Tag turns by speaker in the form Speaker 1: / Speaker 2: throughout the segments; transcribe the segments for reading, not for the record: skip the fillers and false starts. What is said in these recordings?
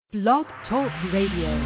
Speaker 1: Blog Talk Radio.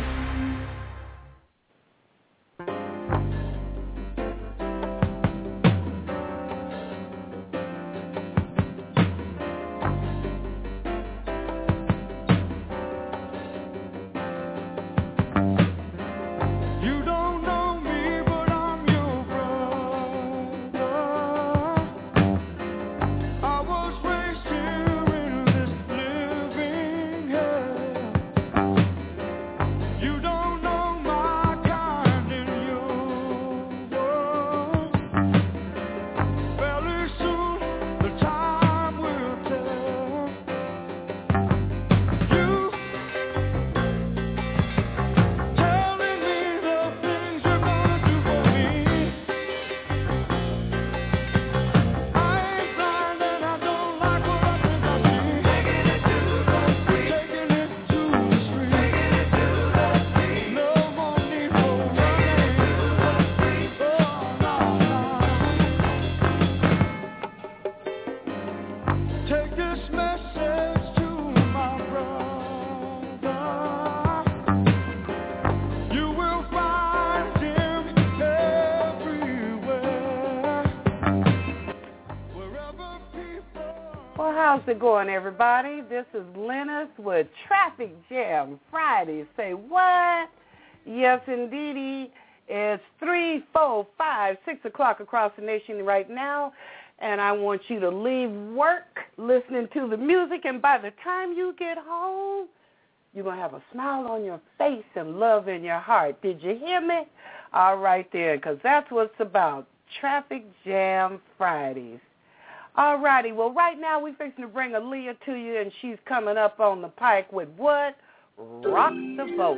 Speaker 2: How's it going, everybody? This is Linus with Traffic Jam Friday. Say what? Yes, indeedy. It's 3, 4, 5, 6 o'clock across the nation right now, and I want you to leave work listening to the music, and by the time you get home, you're going to have a smile on your face and love in your heart. Did you hear me? All right then, because that's what it's about, Traffic Jam Fridays. All righty. Well, right now we're fixing to bring Aaliyah to you, and she's coming up on the pike with what? Rock the Boat.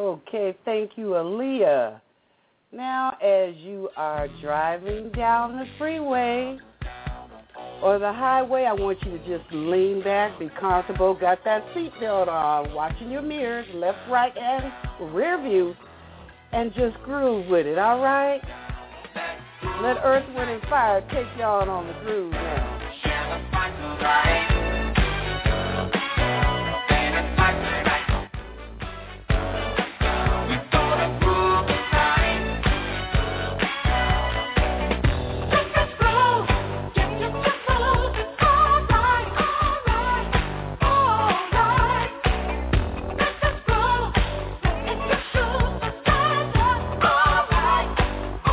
Speaker 2: Okay, thank you, Aaliyah. Now, as you are driving down the freeway or the highway, I want you to just lean back, be comfortable, got that seatbelt on, watching your mirrors, left, right, and rear view, and just groove with it, all right? Let Earth, Wind, and Fire take y'all on the groove now.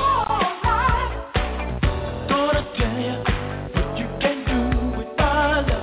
Speaker 3: Gonna tell you what you can do with my love.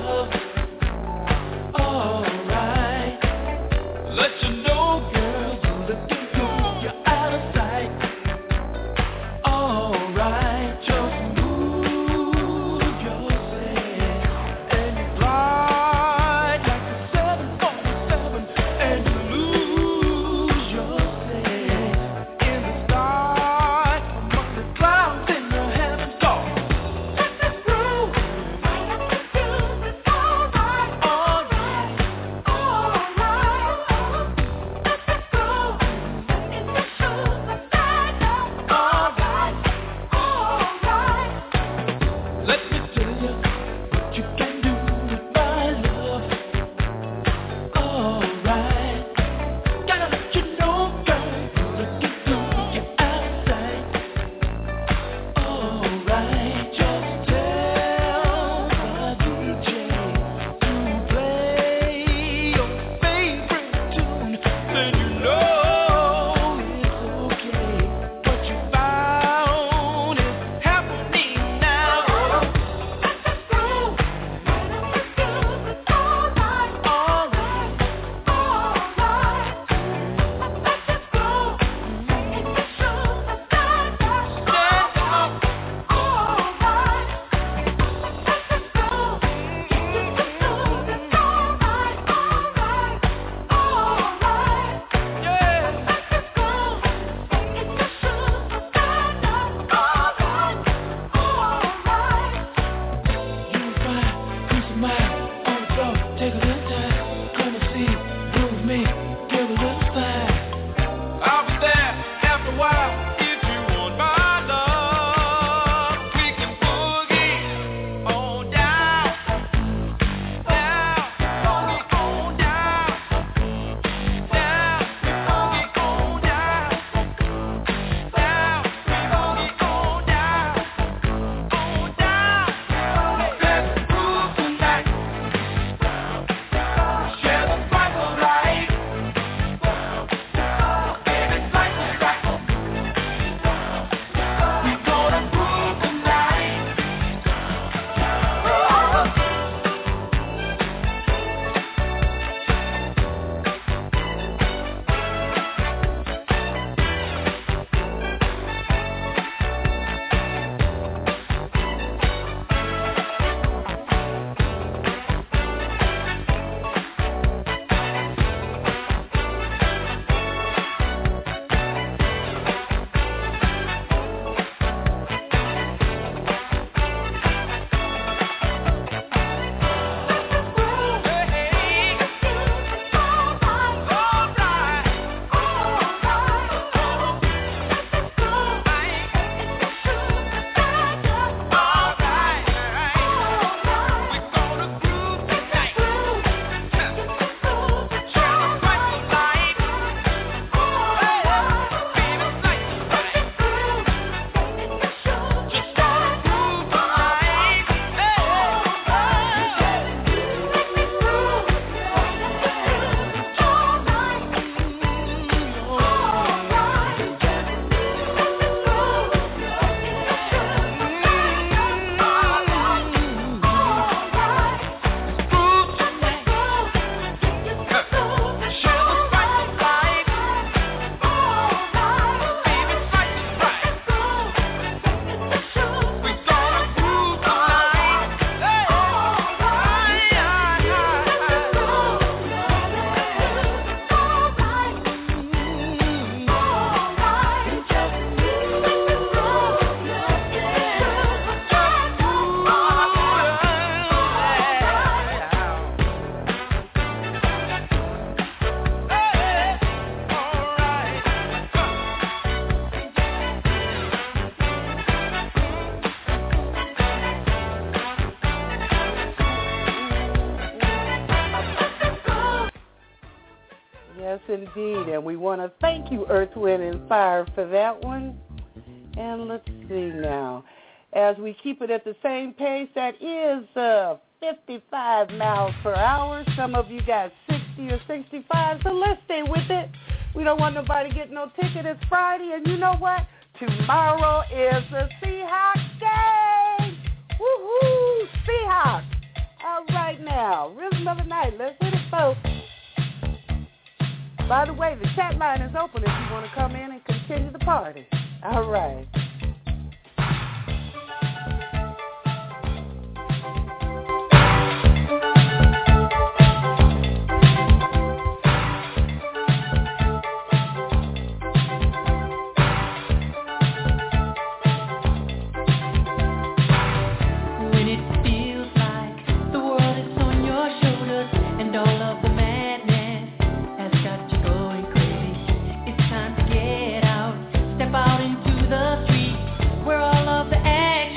Speaker 2: indeed. And we want to thank you, Earth, Wind, and Fire, for that one. And let's see now. As we keep it at the same pace, that is 55 miles per hour. Some of you got 60 or 65, so let's stay with it. We don't want nobody getting no ticket. It's Friday, and you know what? Tomorrow is the Seahawks game. Woohoo, Seahawks. All right now, rhythm of the night. Let's hit it, folks. By the way, the chat line is open if you want to come in and continue the party. All right.
Speaker 3: Out into the street where all of the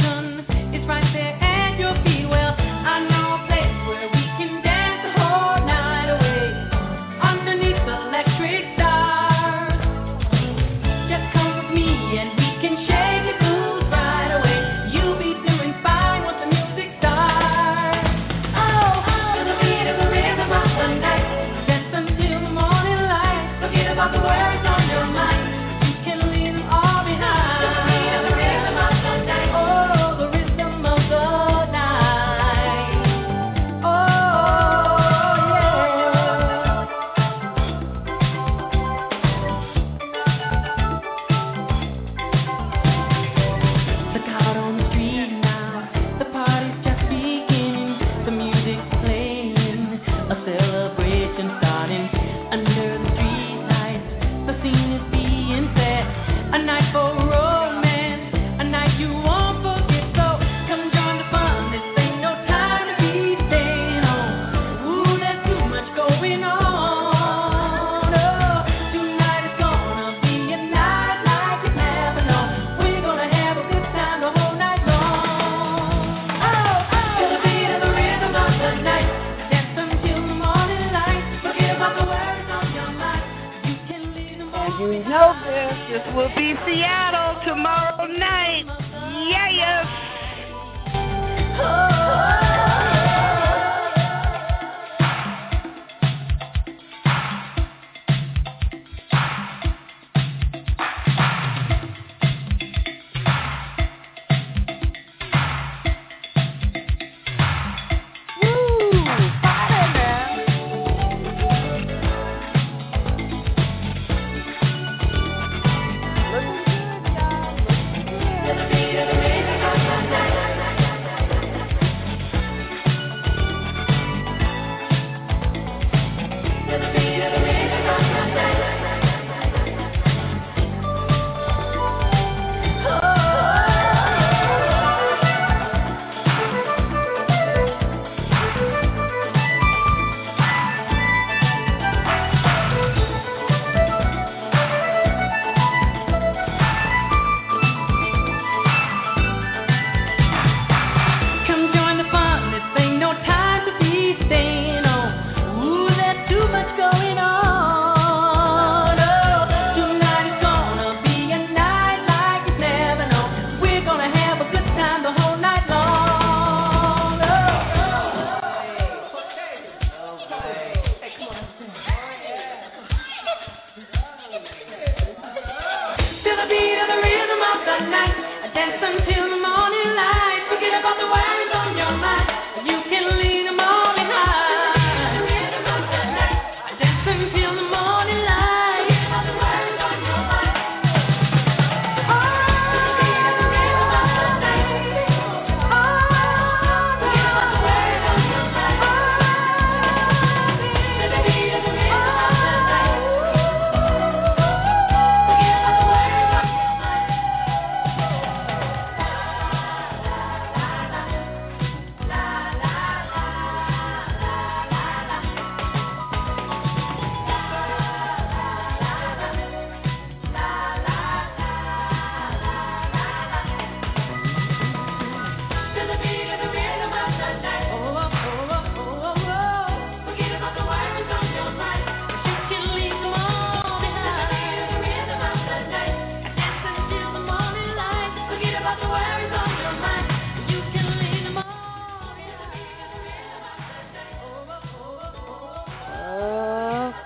Speaker 2: This will be Seattle tomorrow night. Yeah.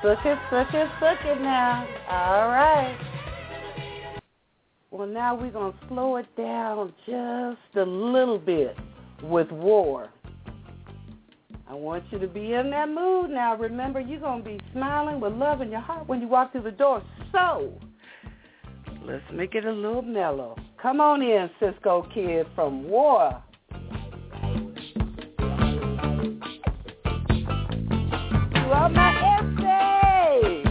Speaker 2: Sook it now. All right. Well, now we're going to slow it down just a little bit with War. I want you to be in that mood now. Remember, you're going to be smiling with love in your heart when you walk through the door. So, let's make it a little mellow. Come on in, Cisco Kid from War. You are my essay.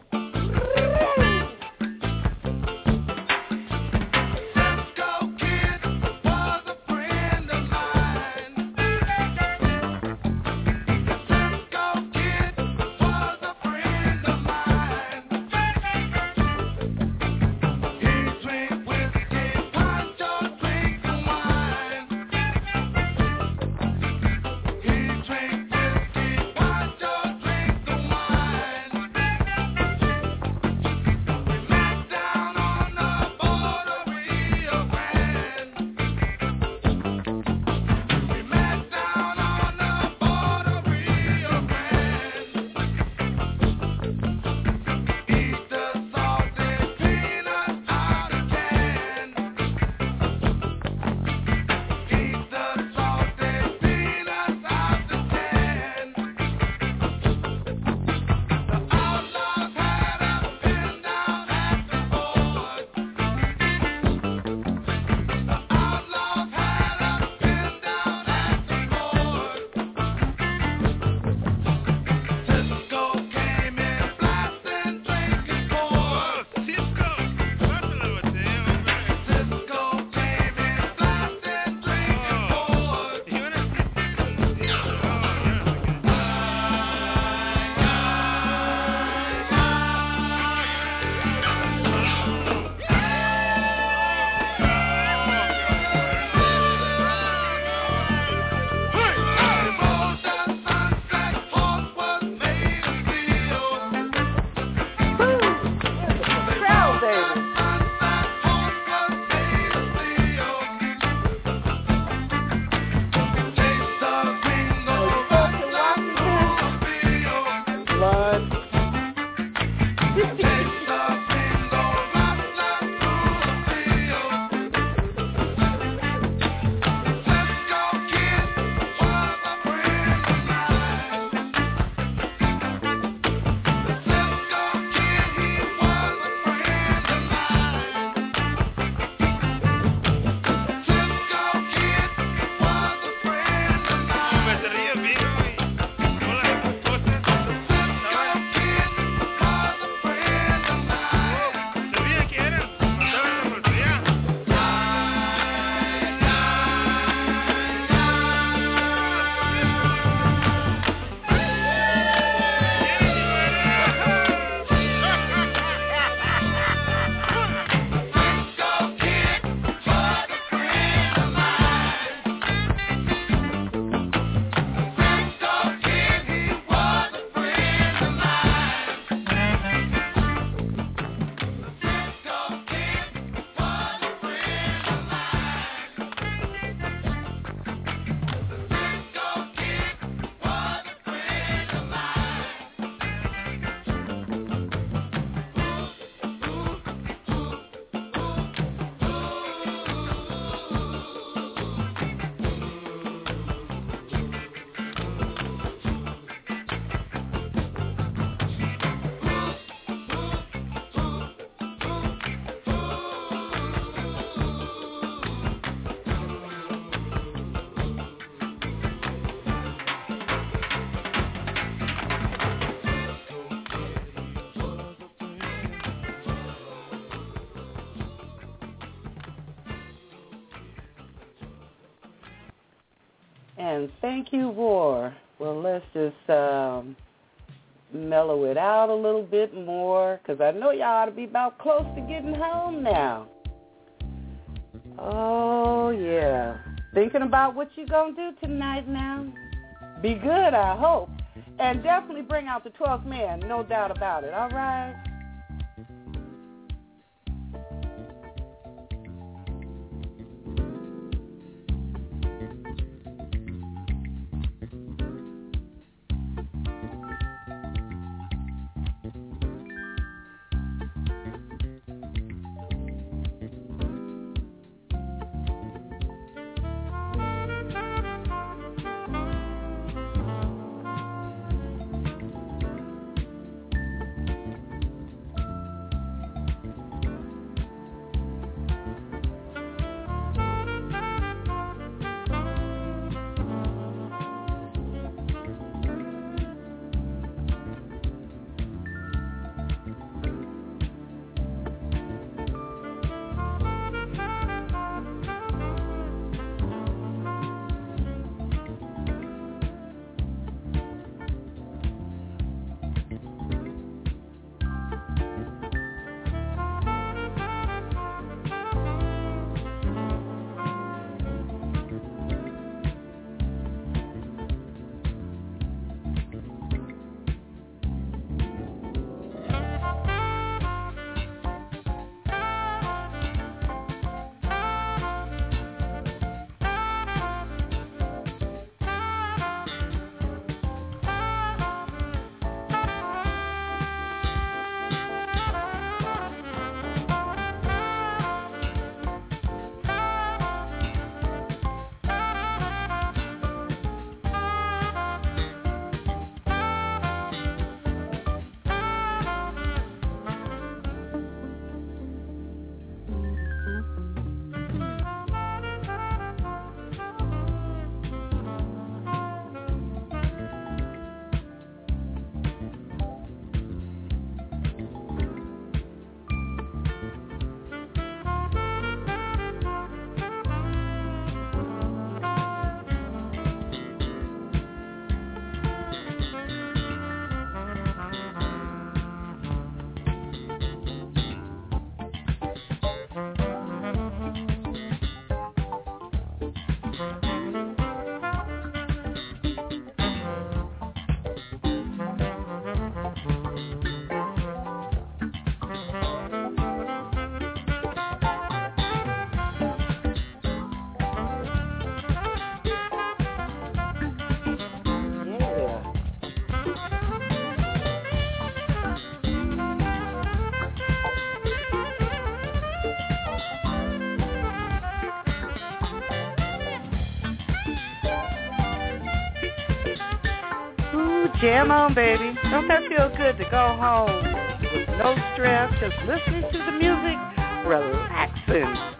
Speaker 2: And thank you, War. Well, let's just mellow it out a little bit more, because I know y'all ought to be about close to getting home now. Oh, yeah. Thinking about what you're going to do tonight now? Be good, I hope. And definitely bring out the 12th man, no doubt about it, all right? So jam on, baby. Don't that feel good to go home with no stress, just listening to the music, relaxing.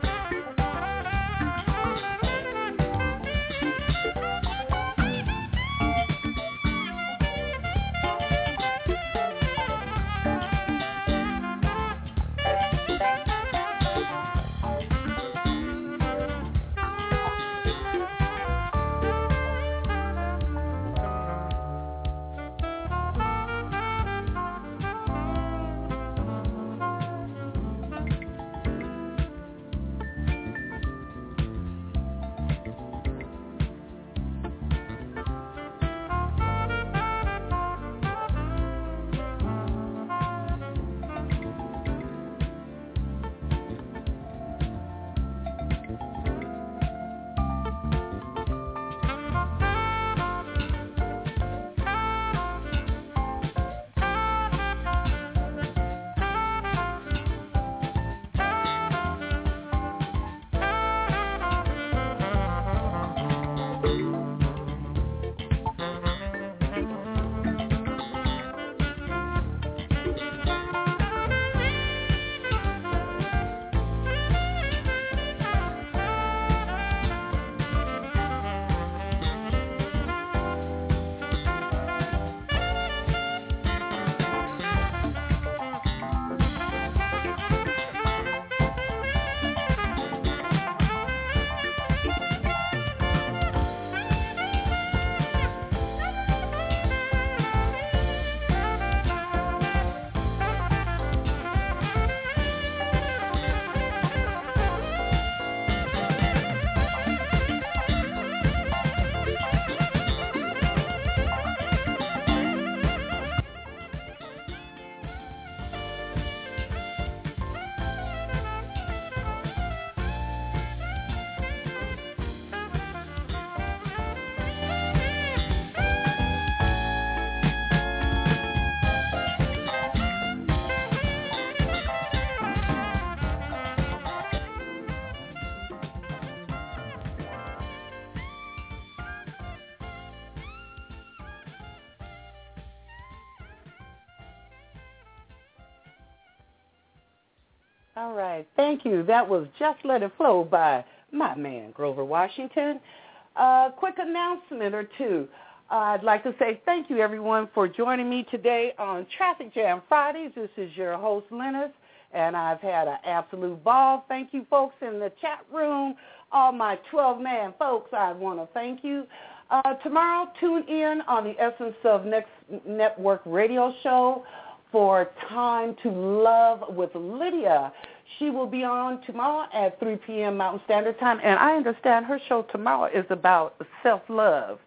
Speaker 2: All right. Thank you. That was Just Let It Flow by my man, Grover Washington. Quick announcement or two. I'd like to say thank you, everyone, for joining me today on Traffic Jam Fridays. This is your host, Linus, and I've had an absolute ball. Thank you, folks, in the chat room. All my 12-man folks, I want to thank you. Tomorrow, tune in on the Essence of Next Network radio show for Time to Love with Lydia. She will be on tomorrow at 3 p.m. Mountain Standard Time, and I understand her show tomorrow is about self-love.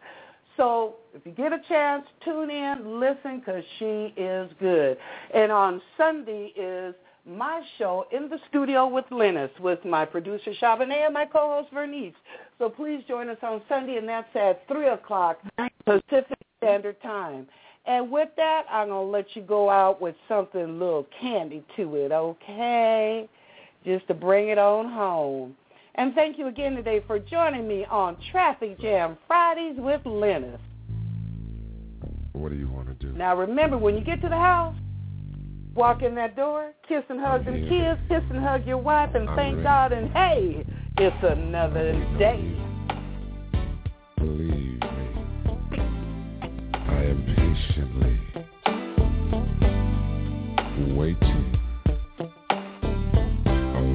Speaker 2: So if you get a chance, tune in, listen, because she is good. And on Sunday is my show in the studio with Linus, with my producer Chabonnet and my co-host Vernice. So please join us on Sunday, and that's at 3 o'clock Pacific Standard Time. And with that, I'm going to let you go out with something a little candy to it, okay? Just to bring it on home. And thank you again today for joining me on Traffic Jam Fridays with Linus.
Speaker 4: What do you want to do?
Speaker 2: Now, remember, when you get to the house, walk in that door, kiss and hug them kids, kiss and hug your wife, and thank God, and hey, it's another day.
Speaker 4: Believe me, I am patiently waiting on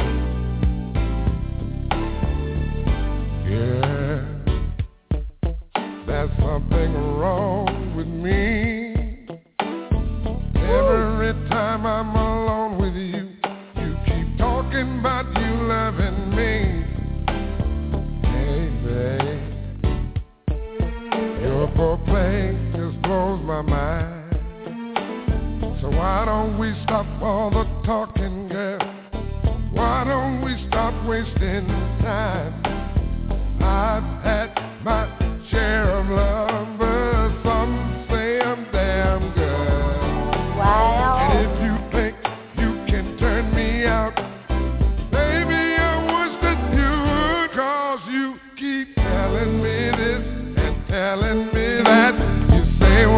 Speaker 4: you. Yeah, there's something wrong with me. Every time I'm alone with you, you keep talking about you loving me. Baby, your foreplay just blows my mind. So why don't we stop all the talking, girl? Why don't we stop wasting time? I've had my share of lovers. Some say I'm damn good.
Speaker 2: Wow.
Speaker 4: And if you think you can turn me out, baby, I wish that you would, 'cause you keep telling me this and telling me that. You say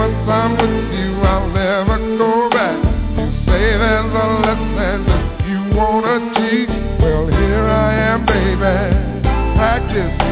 Speaker 4: with you, I'll never go back. You say there's a lesson that you wanna teach. Well, here I am, baby. Practice